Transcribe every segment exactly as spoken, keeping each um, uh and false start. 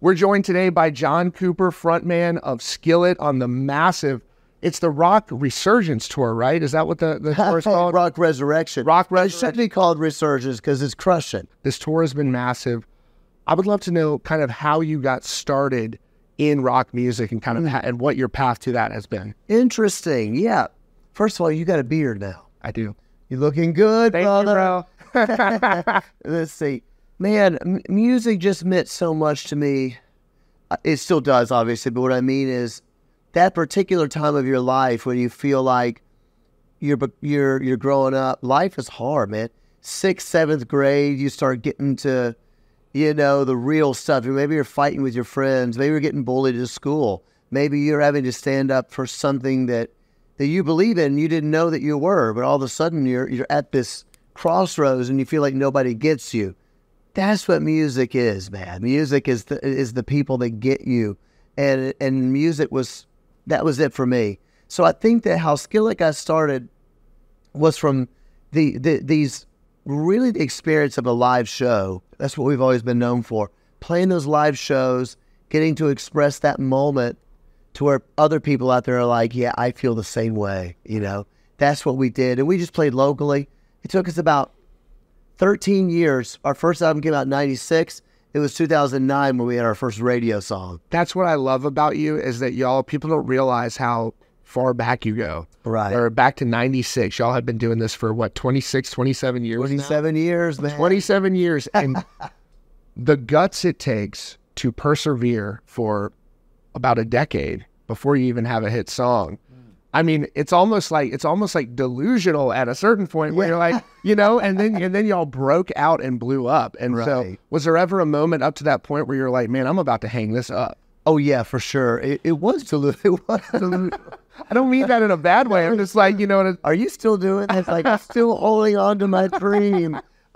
We're joined today by John Cooper, frontman of Skillet, on the massive, it's the Rock Resurgence Tour, right? Is that what the, the tour is called? Rock Resurrection. Rock It Resurrection. should be called Resurgence because it's crushing. This tour has been massive. I would love to know kind of how you got started in rock music and kind of ha- and what your path to that has been. Interesting. Yeah. First of all, you got a beard now. I do. You're looking good, Thank brother. you, bro. Let's see. Man, m- music just meant so much to me. Uh, It still does, obviously, but what I mean is that particular time of your life when you feel like you're be- you're you're growing up, life is hard, man. Sixth, seventh grade, you start getting to, you know, the real stuff. Maybe you're fighting with your friends. Maybe you're getting bullied at school. Maybe you're having to stand up for something that, that you believe in and you didn't know that you were, but all of a sudden you're you're at this crossroads and you feel like nobody gets you. That's what music is, man. Music is the is the people that get you, and and music was that was it for me. So I think that how Skillet got started was from the, the these really the experience of a live show. That's what we've always been known for, playing those live shows, getting to express that moment to where other people out there are like, yeah, I feel the same way. You know, that's what we did, and we just played locally. It took us about thirteen years. Our first album came out in ninety-six. It was two thousand nine when we had our first radio song. That's what I love about you is that y'all, people don't realize how far back you go. Right. Or back to ninety-six. Y'all have been doing this for what, twenty-six, twenty-seven years now? twenty-seven years, man. twenty-seven years. And the guts it takes to persevere for about a decade before you even have a hit song. I mean, it's almost like it's almost like delusional at a certain point where you're like, you know, and then and then y'all broke out and blew up. And so Right. was there ever a moment up to that point where you're like, man, I'm about to hang this up? Oh, yeah, for sure. It, it was delu- It was delusional. I don't mean that in a bad way. I'm just like, you know, Are you still doing this? Like, still holding on to my dream.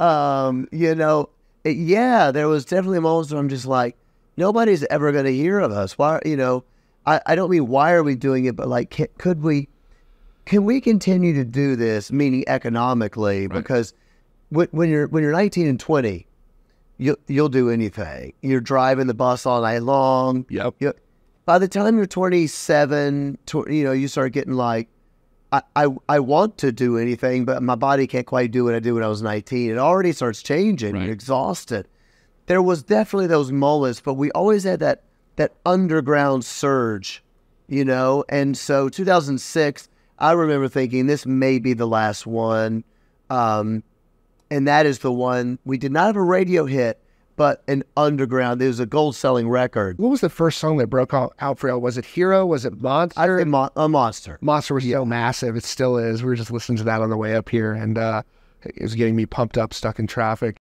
Um, you know, it, yeah, there was definitely moments where I'm just like, nobody's ever going to hear of us. Why, you know, I, I don't mean why are we doing it, but like, can, could we, can we continue to do this, meaning economically? Right. Because when, when you're when you're nineteen and twenty, you'll, you'll do anything. You're driving the bus all night long. yep. You, by the time you're twenty-seven, tw- you know, you start getting like, I, I, I want to do anything, but my body can't quite do what I did when I was nineteen. It already starts changing. Right. You're exhausted. There was definitely those moments, but we always had that that underground surge, you know? And so two thousand six, I remember thinking this may be the last one. Um, and that is the one. We did not have a radio hit, but an underground. It was a gold-selling record. What was the first song that broke out, out for y'all? Was it Hero? Was it Monster? I think Mo- a monster. Monster was so massive. It still is. We were just listening to that on the way up here, and uh, it was getting me pumped up, stuck in traffic.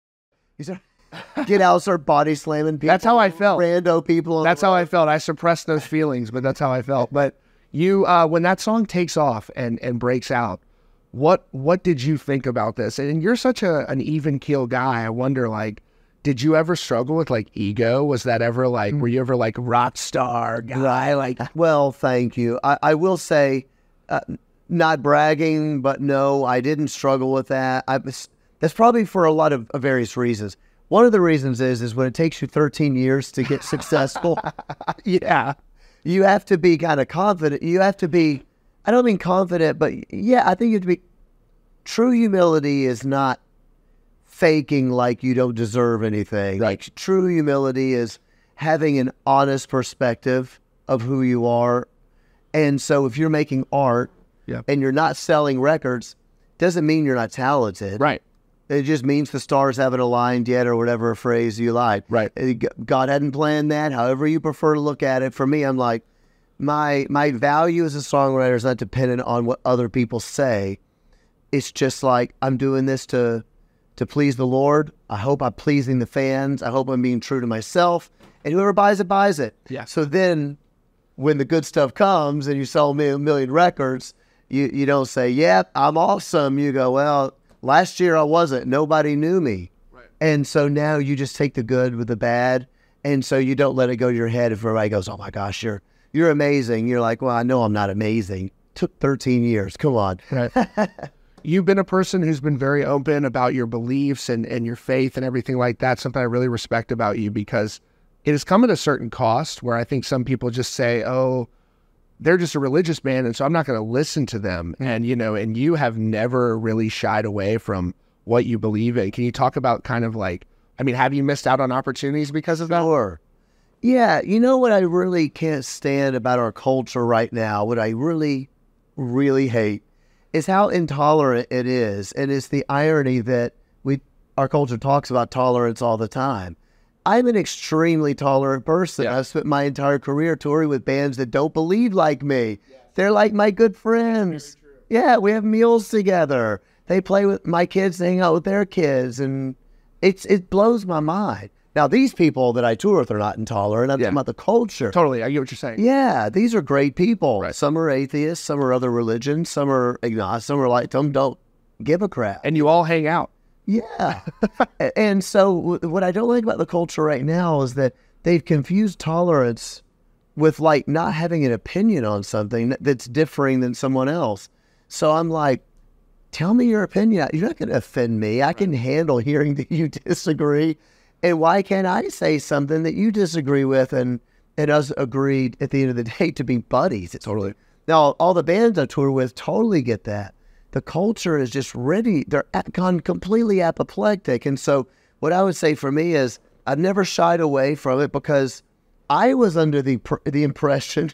You start, get out, start body slamming people. That's how I felt. Rando people. on That's the how road. I felt. I suppressed those feelings, but that's how I felt. But you, uh, when that song takes off and, and breaks out, what what did you think about this? And you're such a an even keel guy. I wonder, like, did you ever struggle with like ego? Was that ever like, were you ever like rock star guy? Like, Well, thank you. I, I will say, uh, not bragging, but no, I didn't struggle with that. I was, that's probably for a lot of, of various reasons. One of the reasons is is when it takes you thirteen years to get successful, yeah, you have to be kind of confident. You have to be, I don't mean confident, but yeah, I think you have to be, true humility is not faking like you don't deserve anything. Right. Like, true humility is having an honest perspective of who you are. And so if you're making art Yeah. and you're not selling records, doesn't mean you're not talented. right, It just means the stars haven't aligned yet, or whatever phrase you like. Right. Uh, G- God hadn't planned that. However you prefer to look at it. For me, I'm like, my my value as a songwriter is not dependent on what other people say. It's just like, I'm doing this to to please the Lord. I hope I'm pleasing the fans. I hope I'm being true to myself. And whoever buys it, buys it. Yeah. So then when the good stuff comes and you sell me a million records, you, you don't say, yep, I'm awesome. You go, well, last year I wasn't. Nobody knew me. Right. And so now you just take the good with the bad. And so you don't let it go to your head if everybody goes, oh my gosh, you're you're amazing. You're like, well, I know I'm not amazing. Took thirteen years. Come on. right. You've been a person who's been very open about your beliefs and, and your faith and everything like that. Something I really respect about you, because it has come at a certain cost where I think some people just say, oh, they're just a religious band, and so I'm not going to listen to them. And, you know, and you have never really shied away from what you believe in. Can you talk about kind of like, I mean, have you missed out on opportunities because of that? Sure. Yeah, you know what I really can't stand about our culture right now, what I really, really hate, is how intolerant it is. And it's the irony that we our culture talks about tolerance all the time. I'm an extremely tolerant person. Yeah. I've spent my entire career touring with bands that don't believe like me. Yeah. They're like my good friends. Yeah, we have meals together. They play with my kids, they hang out with their kids, and it's it blows my mind. Now, these people that I tour with are not intolerant. I'm Yeah. talking about the culture. Totally, I get what you're saying. Yeah, these are great people. Right. Some are atheists, some are other religions, some are agnostic, some are like, some don't give a crap. And you all hang out. Yeah. A- and so w- what I don't like about the culture right now is that they've confused tolerance with like not having an opinion on something that- that's differing than someone else. So I'm like, tell me your opinion. You're not going to offend me. I can handle hearing that you disagree. And why can't I say something that you disagree with and, and us agreed at the end of the day to be buddies? It's Totally. Now, all the bands I tour with totally get that. The culture is just ready. They're at, gone completely apoplectic. And so what I would say for me is I've never shied away from it because I was under the pr- the impression,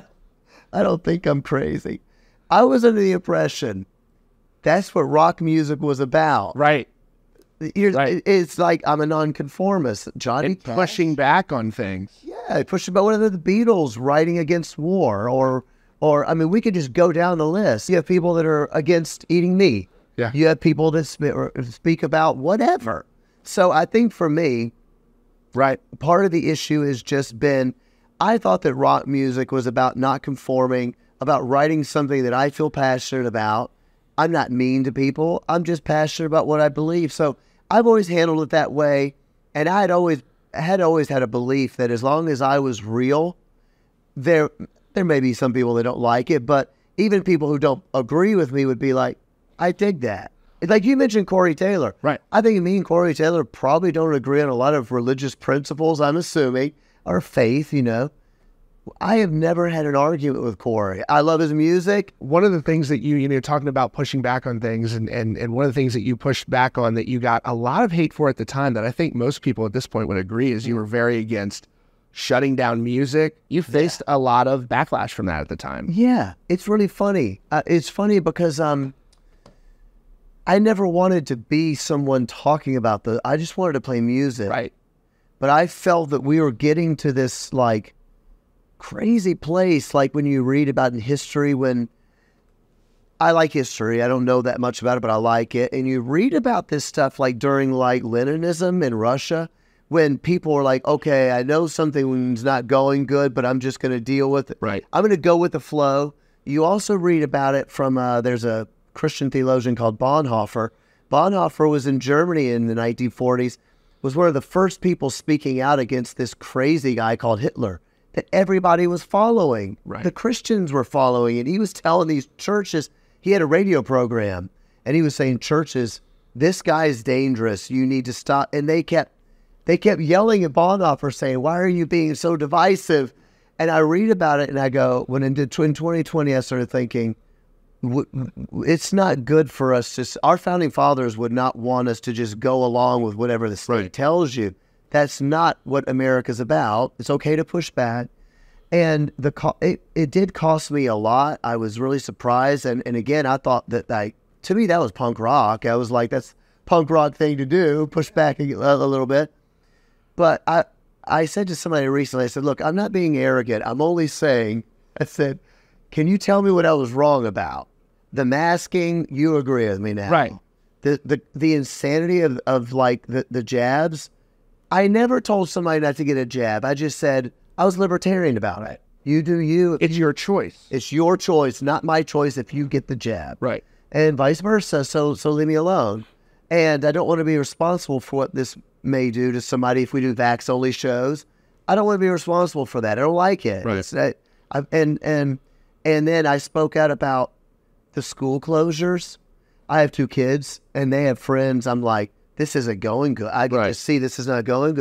I don't think I'm crazy. I was under the impression that's what rock music was about. Right. Here's, Right. It's like I'm a nonconformist. Johnny And Cash. pushing back on things. Yeah, pushing about one of the Beatles writing against war, or, or I mean, we could just go down the list. You have people that are against eating meat. Yeah. You have people that sp- or speak about whatever. So I think for me, Right. part of the issue has just been, I thought that rock music was about not conforming, about writing something that I feel passionate about. I'm not mean to people. I'm just passionate about what I believe. So I've always handled it that way. And I had always had always had a belief that as long as I was real, there there may be some people that don't like it, but even people who don't agree with me would be like, I dig that. Like you mentioned Corey Taylor. Right. I think me and Corey Taylor probably don't agree on a lot of religious principles, I'm assuming, or faith, you know. I have never had an argument with Corey. I love his music. One of the things that you, you know, talking about pushing back on things, and, and, and one of the things that you pushed back on that you got a lot of hate for at the time that I think most people at this point would agree is you were very against shutting down music. You faced a lot of backlash from that at the time. Yeah, it's really funny. Uh, it's funny because um, I never wanted to be someone talking about the, I just wanted to play music. Right. But I felt that we were getting to this like crazy place, like when you read about in history, when I like history, I don't know that much about it, but I like it. And you read about this stuff like during like Leninism in Russia, when people were like, okay, I know something's not going good, but I'm just going to deal with it. Right. I'm going to go with the flow. You also read about it from, uh, there's a Christian theologian called Bonhoeffer. Bonhoeffer was in Germany in the nineteen forties, was one of the first people speaking out against this crazy guy called Hitler that everybody was following. Right. The Christians were following it. He was telling these churches, he had a radio program, and he was saying, churches, this guy is dangerous. You need to stop. And they kept they kept yelling at Bonhoeffer saying, why are you being so divisive? And I read about it and I go, when in twenty twenty, I started thinking, w- w- it's not good for us to, s- our founding fathers would not want us to just go along with whatever the state Right. tells you. That's not what America's about. It's okay to push back. And the co- it, it did cost me a lot. I was really surprised. And, and again, I thought that, like, to me, that was punk rock. I was like, that's punk rock thing to do, push back a, a little bit. But I, I said to somebody recently, I said, look, I'm not being arrogant. I'm only saying, I said, can you tell me what I was wrong about? The masking, you agree with me now. Right. The the, the insanity of, of like the, the jabs. I never told somebody not to get a jab. I just said I was libertarian about it. You do you. It's your choice. It's your choice, not my choice if you get the jab. Right. And vice versa. So so leave me alone. And I don't want to be responsible for what this may do to somebody if we do vax-only shows. I don't want to be responsible for that. I don't like it. Right. It's, I, I, and, and, and then I spoke out about the school closures. I have two kids, and they have friends. I'm like, this isn't going good. I can Right. just see this is not going good.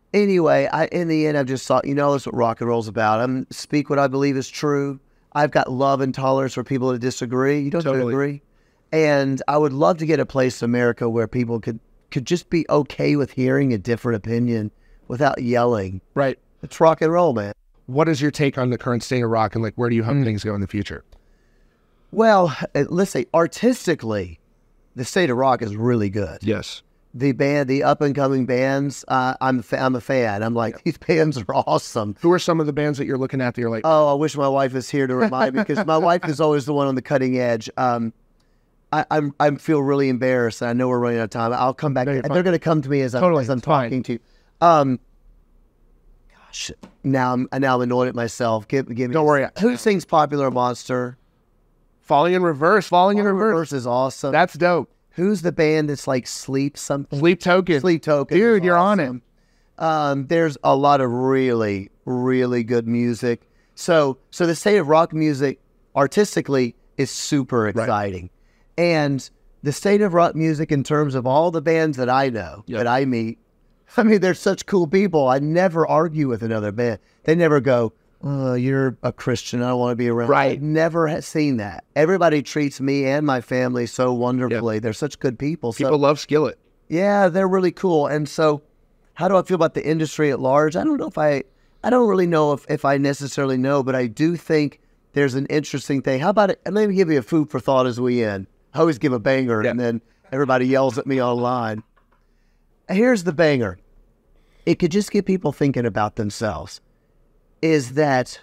Anyway, I in the end, I just thought, you know, that's what rock and roll's about. I'm speak what I believe is true. I've got love and tolerance for people that disagree. You don't Totally. agree. And I would love to get a place in America where people could, could just be okay with hearing a different opinion without yelling. Right. It's rock and roll, man. What is your take on the current state of rock, and like, where do you hope things go in the future? Well, uh, let's say artistically, the state of rock is really good. Yes. The band, the up and coming bands, uh, I'm a fa- I'm a fan. I'm like, these bands are awesome. Who are some of the bands that you're looking at that you're like, Oh, I wish my wife was here to remind me, because my wife is always the one on the cutting edge. Um, I, I'm I feel really embarrassed. I know we're running out of time. I'll come back. No, you're They're fine. going to come to me as I'm, Totally, as I'm it's fine. talking to you. Um, gosh, now I'm now I'm annoyed at myself. Give give me. Don't worry. Who sings Popular Monster? Falling in Reverse? Falling in Reverse. Reverse is awesome. That's dope. Who's the band that's like Sleep something? Sleep Token. Sleep Token. Dude, is you're on awesome. Um, there's a lot of really, really good music. So, so the state of rock music artistically is super exciting. And the state of rock music in terms of all the bands that I know, Yep. that I meet, I mean, they're such cool people. I never argue with another band. They never go, oh, you're a Christian, I don't want to be around. Right. I've never ha- seen that. Everybody treats me and my family so wonderfully. They're such good people. So People love Skillet. yeah, they're really cool. And so how do I feel about the industry at large? I don't know if I, I don't really know if, if I necessarily know, but I do think there's an interesting thing. How about it? And let me give you a food for thought as we end. I always give a banger Yeah. and then everybody yells at me online. Here's the banger. It could just get people thinking about themselves. Is that,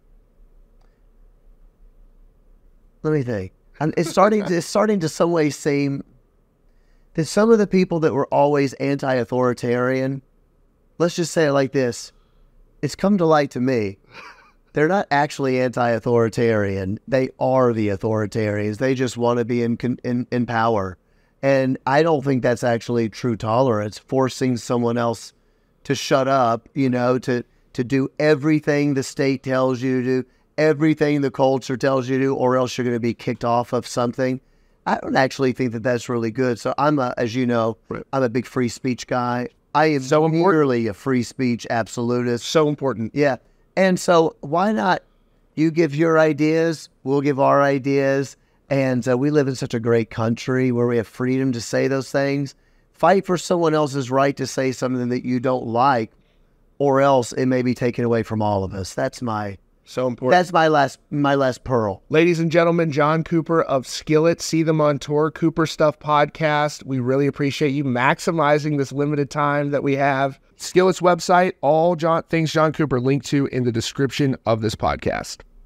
let me think. And it's starting to, it's starting to some way seem that some of the people that were always anti-authoritarian, let's just say it like this, it's come to light to me. They're not actually anti-authoritarian. They are the authoritarians. They just want to be in, con- in in power. And I don't think that's actually true tolerance, forcing someone else to shut up, you know, to, to do everything the state tells you to do, everything the culture tells you to do, or else you're going to be kicked off of something. I don't actually think that that's really good. So I'm, a, as you know, Right. I'm a big free speech guy. I am So important. merely a free speech absolutist. So important. Yeah. And so why not you give your ideas, we'll give our ideas, and uh, we live in such a great country where we have freedom to say those things. Fight for someone else's right to say something that you don't like, or else it may be taken away from all of us. That's my So important. that's my last my last pearl. Ladies and gentlemen, John Cooper of Skillet. See them on tour, Cooper Stuff Podcast. We really appreciate you maximizing this limited time that we have. Skillet's website, all John things John Cooper linked to in the description of this podcast.